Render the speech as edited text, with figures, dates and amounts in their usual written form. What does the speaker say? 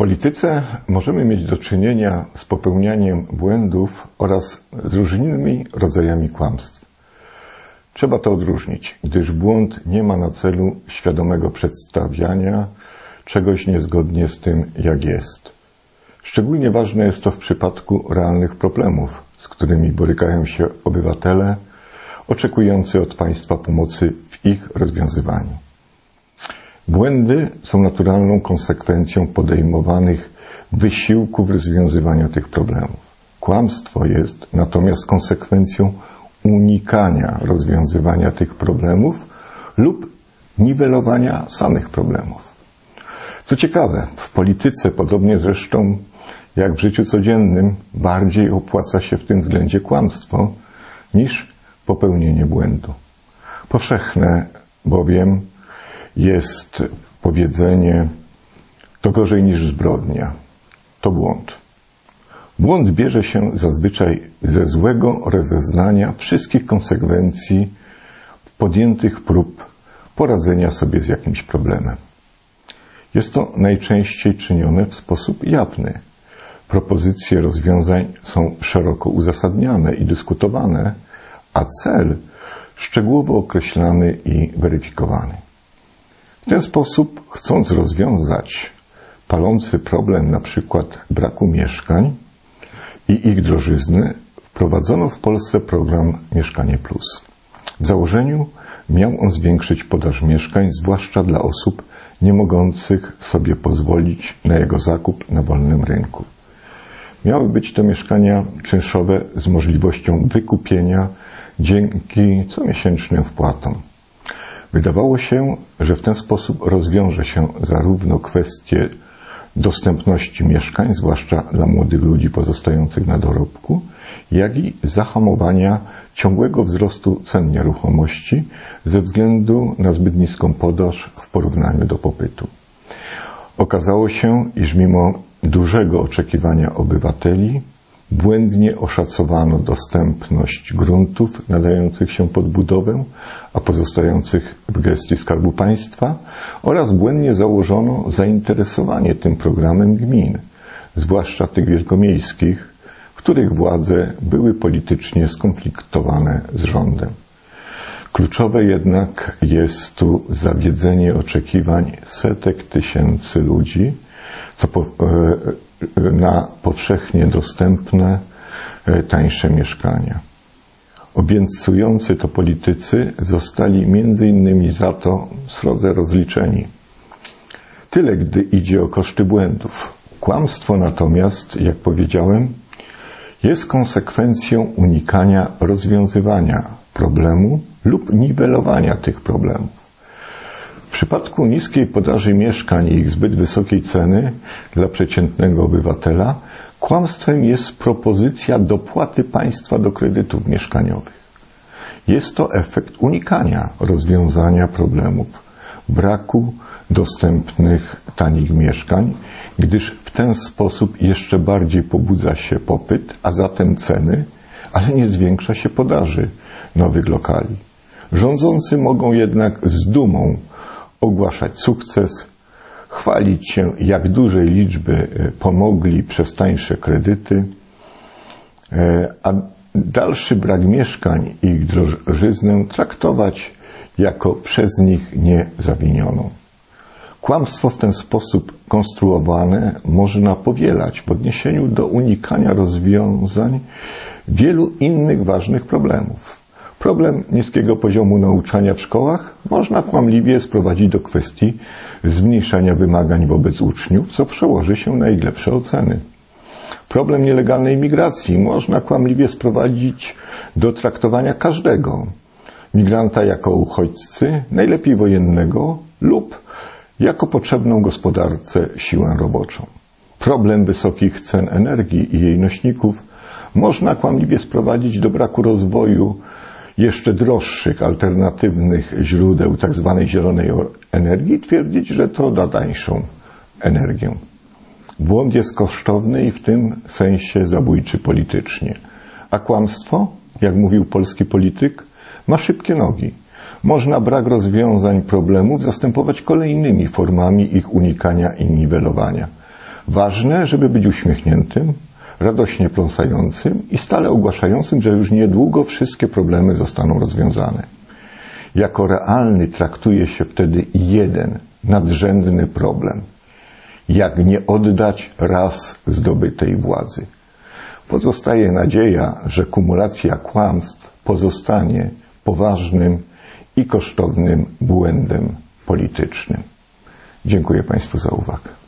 polityce możemy mieć do czynienia z popełnianiem błędów oraz z różnymi rodzajami kłamstw. Trzeba to odróżnić, gdyż błąd nie ma na celu świadomego przedstawiania czegoś niezgodnie z tym, jak jest. Szczególnie ważne jest to w przypadku realnych problemów, z którymi borykają się obywatele oczekujący od państwa pomocy w ich rozwiązywaniu. Błędy są naturalną konsekwencją podejmowanych wysiłków rozwiązywania tych problemów. Kłamstwo jest natomiast konsekwencją unikania rozwiązywania tych problemów lub niwelowania samych problemów. Co ciekawe, w polityce, podobnie zresztą jak w życiu codziennym, bardziej opłaca się w tym względzie kłamstwo niż popełnienie błędu. Powszechne bowiem jest powiedzenie: to gorzej niż zbrodnia. To błąd. Błąd bierze się zazwyczaj ze złego rozeznania wszystkich konsekwencji podjętych prób poradzenia sobie z jakimś problemem. Jest to najczęściej czynione w sposób jawny. Propozycje rozwiązań są szeroko uzasadniane i dyskutowane, a cel szczegółowo określany i weryfikowany. W ten sposób, chcąc rozwiązać palący problem np. braku mieszkań i ich drożyzny, wprowadzono w Polsce program Mieszkanie Plus. W założeniu miał on zwiększyć podaż mieszkań, zwłaszcza dla osób nie mogących sobie pozwolić na jego zakup na wolnym rynku. Miały być to mieszkania czynszowe z możliwością wykupienia dzięki comiesięcznym wpłatom. Wydawało się, że w ten sposób rozwiąże się zarówno kwestie dostępności mieszkań, zwłaszcza dla młodych ludzi pozostających na dorobku, jak i zahamowania ciągłego wzrostu cen nieruchomości ze względu na zbyt niską podaż w porównaniu do popytu. Okazało się, iż mimo dużego oczekiwania obywateli błędnie oszacowano dostępność gruntów nadających się pod budowę, a pozostających w gestii Skarbu Państwa, oraz błędnie założono zainteresowanie tym programem gmin, zwłaszcza tych wielkomiejskich, których władze były politycznie skonfliktowane z rządem. Kluczowe jednak jest tu zawiedzenie oczekiwań setek tysięcy ludzi na powszechnie dostępne, tańsze mieszkania. Obiecujący to politycy zostali m.in. za to srodze rozliczeni. Tyle, gdy idzie o koszty błędów. Kłamstwo natomiast, jak powiedziałem, jest konsekwencją unikania rozwiązywania problemu lub niwelowania tych problemów. W przypadku niskiej podaży mieszkań i ich zbyt wysokiej ceny dla przeciętnego obywatela kłamstwem jest propozycja dopłaty państwa do kredytów mieszkaniowych. Jest to efekt unikania rozwiązania problemów braku dostępnych tanich mieszkań, gdyż w ten sposób jeszcze bardziej pobudza się popyt, a zatem ceny, ale nie zwiększa się podaży nowych lokali. Rządzący mogą jednak z dumą ogłaszać sukces, chwalić się, jak dużej liczby pomogli przez tańsze kredyty, a dalszy brak mieszkań i ich drożyznę traktować jako przez nich niezawinioną. Kłamstwo w ten sposób konstruowane można powielać w odniesieniu do unikania rozwiązań wielu innych ważnych problemów. Problem niskiego poziomu nauczania w szkołach można kłamliwie sprowadzić do kwestii zmniejszania wymagań wobec uczniów, co przełoży się na ich lepsze oceny. Problem nielegalnej migracji można kłamliwie sprowadzić do traktowania każdego migranta jako uchodźcy, najlepiej wojennego lub jako potrzebną gospodarce siłę roboczą. Problem wysokich cen energii i jej nośników można kłamliwie sprowadzić do braku rozwoju jeszcze droższych, alternatywnych źródeł tzw. zielonej energii i twierdzić, że to da tańszą energię. Błąd jest kosztowny i w tym sensie zabójczy politycznie. A kłamstwo, jak mówił polski polityk, ma szybkie nogi. Można brak rozwiązań problemów zastępować kolejnymi formami ich unikania i niwelowania. Ważne, żeby być uśmiechniętym, radośnie pląsającym i stale ogłaszającym, że już niedługo wszystkie problemy zostaną rozwiązane. Jako realny traktuje się wtedy jeden, nadrzędny problem. Jak nie oddać raz zdobytej władzy? Pozostaje nadzieja, że kumulacja kłamstw pozostanie poważnym i kosztownym błędem politycznym. Dziękuję Państwu za uwagę.